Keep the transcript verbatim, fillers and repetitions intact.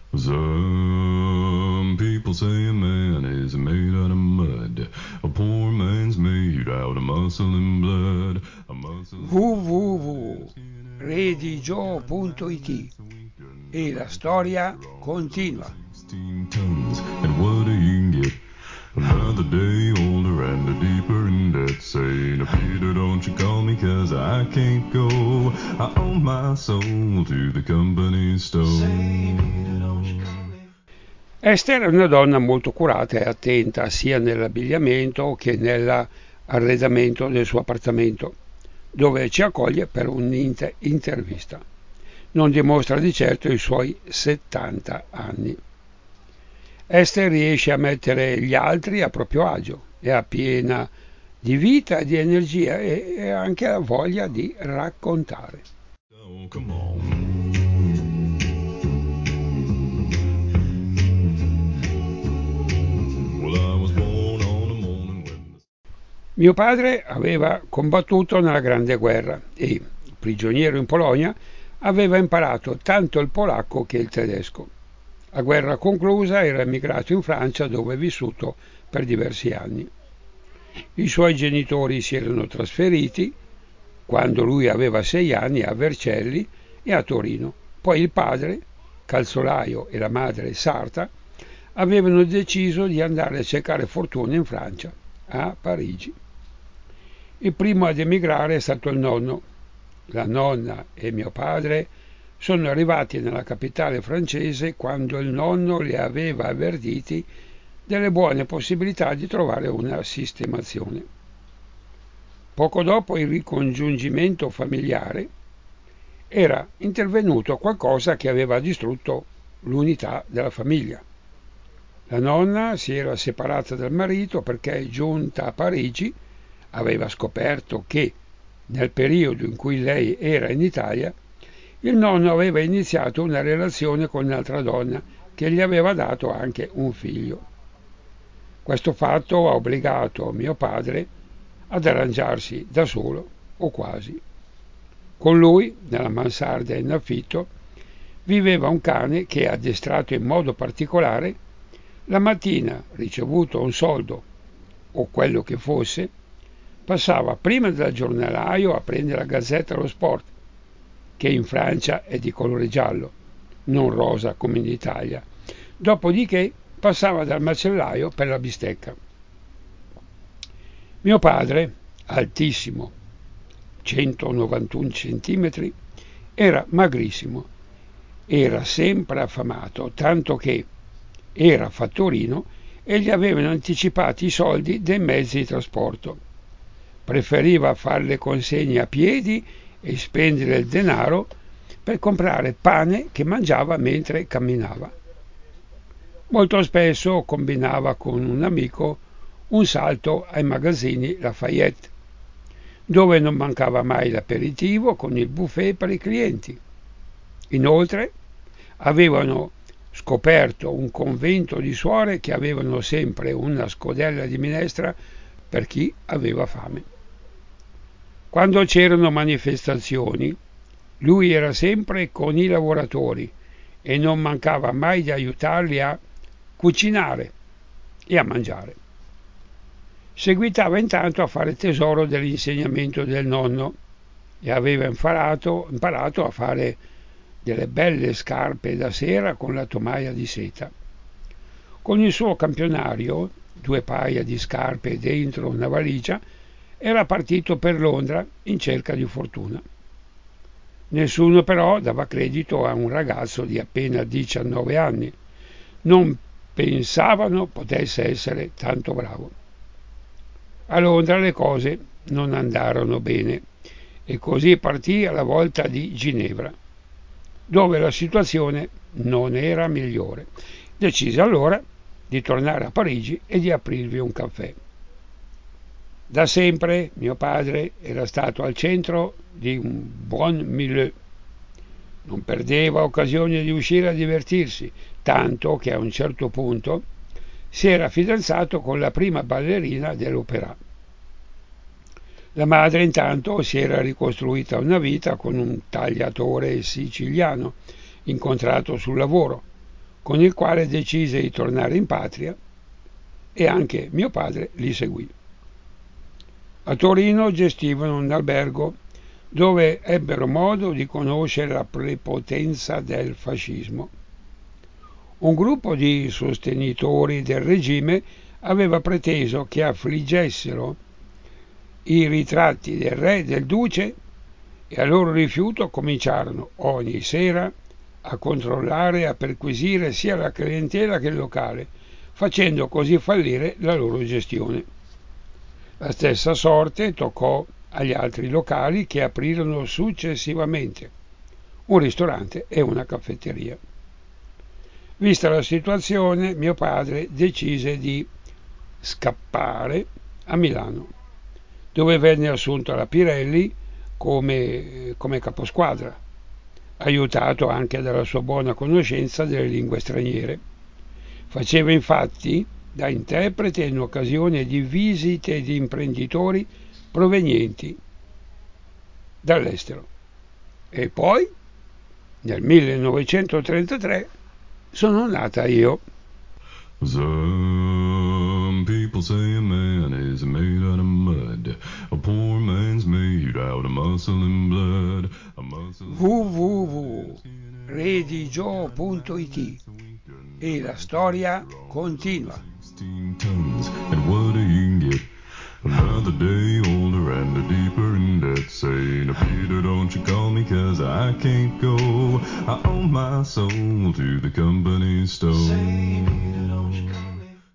Some people say a man is made out of mud. A poor man's made out of muscle and blood. A muscle and w w w punto redigio punto it e la storia continua. sixteen tons, and what do you get? Another day older and a deeper in debt. Saying, Peter, don't you call me, cause I can't go. I owe my soul to the company store. Say, Peter, don't you call me. Esther è una donna molto curata e attenta sia nell'abbigliamento che nell'arredamento del suo appartamento, dove ci accoglie per un'intervista. Non dimostra di certo i suoi settanta anni. Esther riesce a mettere gli altri a proprio agio, è piena di vita, di energia e, e anche la voglia di raccontare. Oh, come on. Well, I was born on a morning when the... Mio padre aveva combattuto nella Grande Guerra e, prigioniero in Polonia, aveva imparato tanto il polacco che il tedesco. A guerra conclusa era emigrato in Francia, dove è vissuto per diversi anni. I suoi genitori si erano trasferiti quando lui aveva sei anni a Vercelli e a Torino. Poi il padre, calzolaio, e la madre, sarta, avevano deciso di andare a cercare fortuna in Francia, a Parigi. Il primo ad emigrare è stato il nonno. La nonna e mio padre sono arrivati nella capitale francese quando il nonno li aveva avvertiti delle buone possibilità di trovare una sistemazione. Poco dopo il ricongiungimento familiare era intervenuto qualcosa che aveva distrutto l'unità della famiglia. La nonna si era separata dal marito perché, giunta a Parigi, aveva scoperto che, nel periodo in cui lei era in Italia, il nonno aveva iniziato una relazione con un'altra donna che gli aveva dato anche un figlio. Questo fatto ha obbligato mio padre ad arrangiarsi da solo, o quasi. Con lui, nella mansarda in affitto, viveva un cane che, addestrato in modo particolare, la mattina, ricevuto un soldo, o quello che fosse, passava prima dal giornalaio a prendere la Gazzetta dello Sport, che in Francia è di colore giallo, non rosa come in Italia. Dopodiché passava dal macellaio per la bistecca. Mio padre, altissimo, centonovantuno centimetri, era magrissimo, era sempre affamato, tanto che era fattorino e gli avevano anticipati i soldi dei mezzi di trasporto. Preferiva fare le consegne a piedi e spendere il denaro per comprare pane che mangiava mentre camminava. Molto spesso combinava con un amico un salto ai magazzini Lafayette, dove non mancava mai l'aperitivo con il buffet per i clienti. Inoltre avevano scoperto un convento di suore che avevano sempre una scodella di minestra per chi aveva fame. Quando c'erano manifestazioni, lui era sempre con i lavoratori e non mancava mai di aiutarli a cucinare e a mangiare. Seguitava intanto a fare tesoro dell'insegnamento del nonno e aveva imparato, imparato a fare delle belle scarpe da sera con la tomaia di seta. Con il suo campionario, due paia di scarpe dentro una valigia, era partito per Londra in cerca di fortuna. Nessuno però dava credito a un ragazzo di appena diciannove anni. Non pensavano potesse essere tanto bravo. A Londra le cose non andarono bene e così partì alla volta di Ginevra, dove la situazione non era migliore. Decise allora di tornare a Parigi e di aprirvi un caffè. Da sempre mio padre era stato al centro di un buon milieu. Non perdeva occasione di uscire a divertirsi, tanto che a un certo punto si era fidanzato con la prima ballerina dell'opera. La madre intanto si era ricostruita una vita con un tagliatore siciliano incontrato sul lavoro, con il quale decise di tornare in patria e anche mio padre li seguì. A Torino gestivano un albergo dove ebbero modo di conoscere la prepotenza del fascismo. Un gruppo di sostenitori del regime aveva preteso che affliggessero i ritratti del re e del duce e a loro rifiuto cominciarono ogni sera a controllare e a perquisire sia la clientela che il locale, facendo così fallire la loro gestione. La stessa sorte toccò agli altri locali che aprirono successivamente un ristorante e una caffetteria. Vista la situazione, mio padre decise di scappare a Milano, dove venne assunto alla Pirelli come, come caposquadra, aiutato anche dalla sua buona conoscenza delle lingue straniere. Faceva infatti da interprete in occasione di visite di imprenditori provenienti dall'estero. E poi, nel millenovecentotrentatré, sono nata io. Some people say a man is made out of mud. A poor man's made out of muscle and blood. A muscle w w w punto redigio punto it e la storia continua. sixteen tons, and what do you get? Another day older and a deeper in debt. Saying, Peter, don't you call me, cause I can't go. I owe my soul to the company store. Say, Peter, don't you call me.